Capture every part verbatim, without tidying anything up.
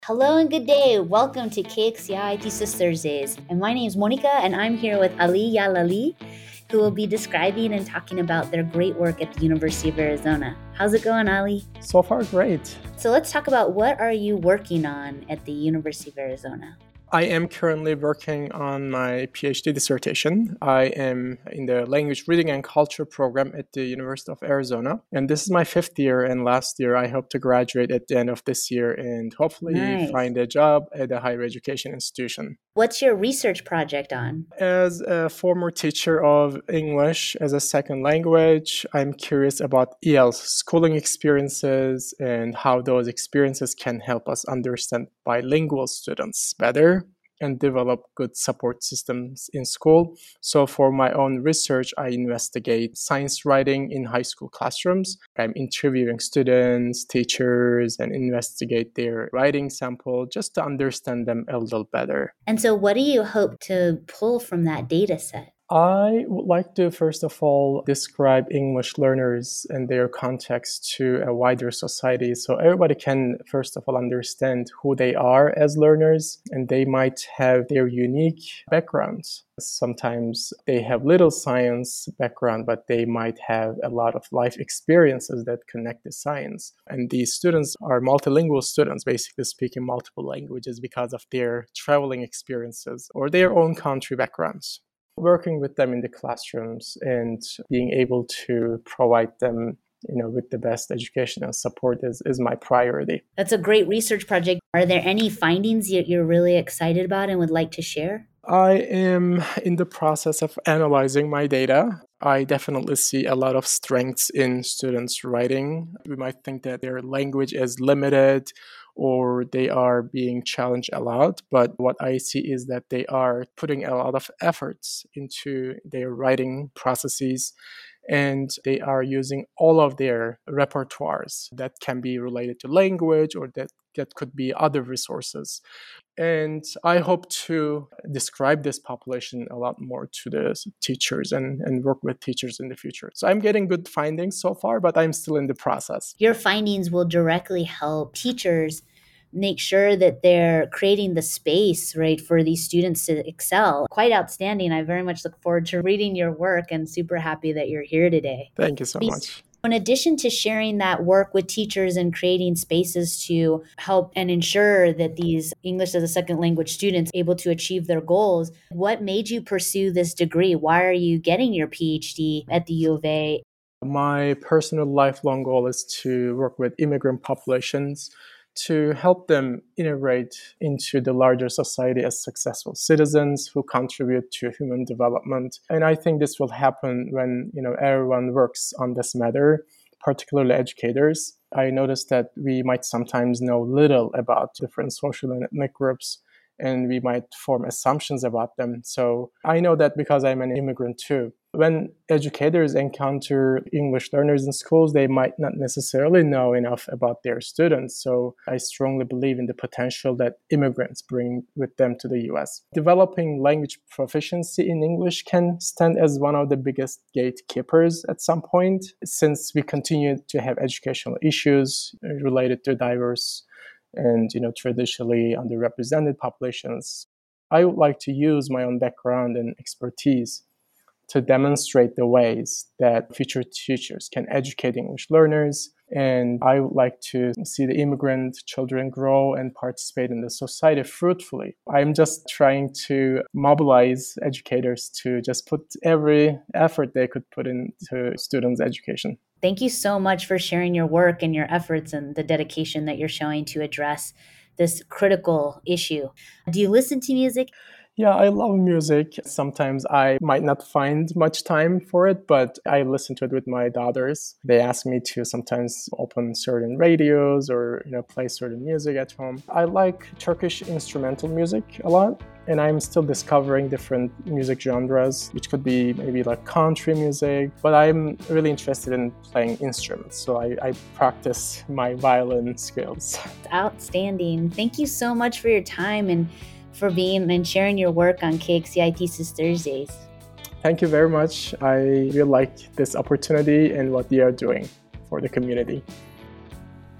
Hello and good day. Welcome to K X C I Thesis Thursdays. And my name is Monica, and I'm here with Ali Yalali, who will be describing and talking about their great work at the University of Arizona. How's it going, Ali? So far, great. So let's talk about what are you working on at the University of Arizona? I am currently working on my PhD dissertation. I am in the Language Reading and Culture program at the University of Arizona. And this is my fifth year, and last year I hope to graduate at the end of this year and hopefully Nice. find a job at a higher education institution. What's your research project on? As a former teacher of English as a second language, I'm curious about E L schooling experiences and how those experiences can help us understand bilingual students better and develop good support systems in school. So for my own research, I investigate science writing in high school classrooms. I'm interviewing students, teachers, and investigate their writing sample just to understand them a little better. And so what do you hope to pull from that data set? I would like to, first of all, describe English learners and their context to a wider society so everybody can, first of all, understand who they are as learners, and they might have their unique backgrounds. Sometimes they have little science background, but they might have a lot of life experiences that connect to science. And these students are multilingual students, basically speaking multiple languages because of their traveling experiences or their own country backgrounds. Working with them in the classrooms and being able to provide them, you know, with the best education and support is, is my priority. That's a great research project. Are there any findings that you're really excited about and would like to share? I am in the process of analyzing my data. I definitely see a lot of strengths in students' writing. We might think that their language is limited or they are being challenged a lot, but what I see is that they are putting a lot of efforts into their writing processes, and they are using all of their repertoires that can be related to language or that, that could be other resources. And I hope to describe this population a lot more to the teachers and, and work with teachers in the future. So I'm getting good findings so far, but I'm still in the process. Your findings will directly help teachers make sure that they're creating the space, right, for these students to excel. Quite outstanding. I very much look forward to reading your work and super happy that you're here today. Thank you so much. In addition to sharing that work with teachers and creating spaces to help and ensure that these English as a second language students are able to achieve their goals, what made you pursue this degree? Why are you getting your PhD at the U of A? My personal lifelong goal is to work with immigrant populations to help them integrate into the larger society as successful citizens who contribute to human development. And I think this will happen when, you know, everyone works on this matter, particularly educators. I noticed that we might sometimes know little about different social and ethnic groups, and we might form assumptions about them. So I know that because I'm an immigrant too. When educators encounter English learners in schools, they might not necessarily know enough about their students. So I strongly believe in the potential that immigrants bring with them to the U S. Developing language proficiency in English can stand as one of the biggest gatekeepers at some point, since we continue to have educational issues related to diverse and, you know, traditionally underrepresented populations. I would like to use my own background and expertise to demonstrate the ways that future teachers can educate English learners. And I would like to see the immigrant children grow and participate in the society fruitfully. I'm just trying to mobilize educators to just put every effort they could put into students' education. Thank you so much for sharing your work and your efforts and the dedication that you're showing to address this critical issue. Do you listen to music? Yeah, I love music. Sometimes I might not find much time for it, but I listen to it with my daughters. They ask me to sometimes open certain radios or, you know, play certain music at home. I like Turkish instrumental music a lot, and I'm still discovering different music genres, which could be maybe like country music, but I'm really interested in playing instruments, so I, I practice my violin skills. Outstanding. Thank you so much for your time and for being and sharing your work on K X C I Thesis Thursdays. Thank you very much. I really like this opportunity and what you are doing for the community.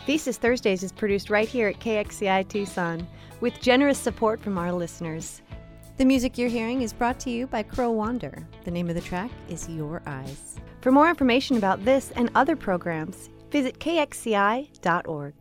Thesis Thursdays is produced right here at K X C I Tucson, with generous support from our listeners. The music you're hearing is brought to you by Crow Wander. The name of the track is Your Eyes. For more information about this and other programs, visit K X C I dot org.